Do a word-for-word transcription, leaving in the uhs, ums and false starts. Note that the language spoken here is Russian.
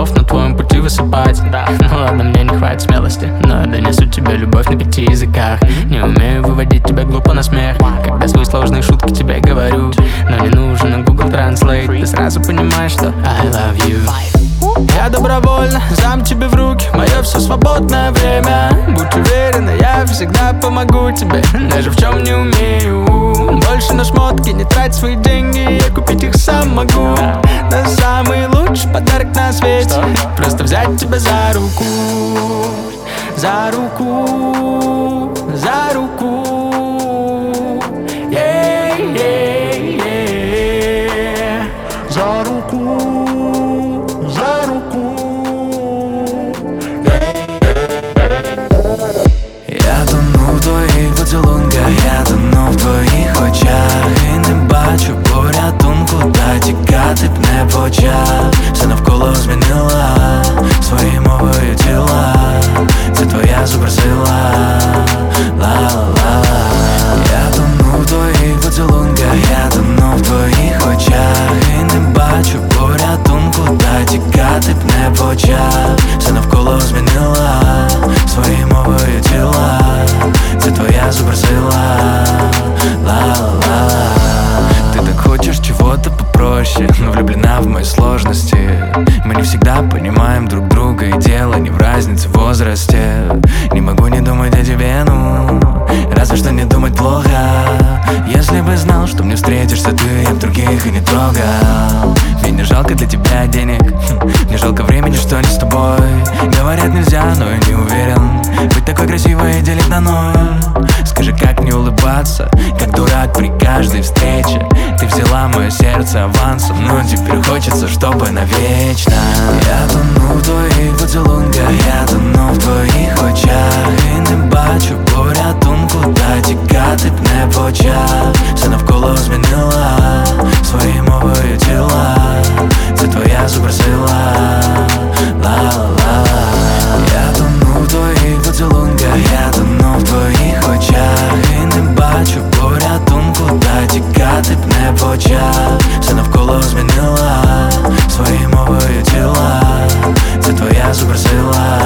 слов на твоем пути высыпать. Да. Ну ладно, мне не хватит смелости, но я донесу тебе любовь на пяти языках. Не умею выводить тебя глупо на смех, когда свои сложные шутки тебе говорю. Но не нужен Google Translate, ты сразу понимаешь, что I love you. Я добровольно сдам тебе в руки мое все свободное время. Будь уверена, я всегда помогу тебе, даже в чем не умею. Больше на шмотки не трать свои деньги, я купить их сам могу. Да самый лучший подарок на свете — просто взять тебя за руку. За руку, за руку. Yeah, yeah, yeah. За руку, за руку. Я тону в твоїх поцілунках, я тону в твоїх очах. І не бачу порятунку, та тікати б не почав. Все навколо змінила своєю мовою тіла. Це твоя суперсила. Ла-ла-ла. Я тону в твоїх поцілунках, я тону в твоїх очах. І не бачу порятунку, та тікати б не почав. Все навколо змінила своєю мовою тіла. Це твоя суперсила. Ла-ла-ла. Ты так хочешь чего-то попроще, но влюблена в мои сложности. Мы не всегда понимаем друг друга, и дело не в разнице в возрасте. Не могу не думать о тебе, ну разве что не думать плохо. Если бы знал, что мне встретишься ты, я б других и не трогал. Ведь не жалко для тебя денег, не жалко времени, что не с тобой. Говорят нельзя, но я не уверен. Быть такой красивой и делить на ноль. Скажи, как не улыбаться, как дурак при каждой встрече. Ты взяла мое сердце авансом, но теперь хочется, чтобы навечно. Я тону в твоих поцілунках, я тону в твоїх очах. І не бачу порятунку, та тікати б не почав. Все навколо змінила своєю мовою тіла. Це твоя суперсила. Ла-ла-ла. Я тону в твоїх поцілунках, я тону в твоїх очах. І не бачу порятунку, та тікати б не почав. Все навколо змінила своєю мовою тіла. Це твоя суперсила.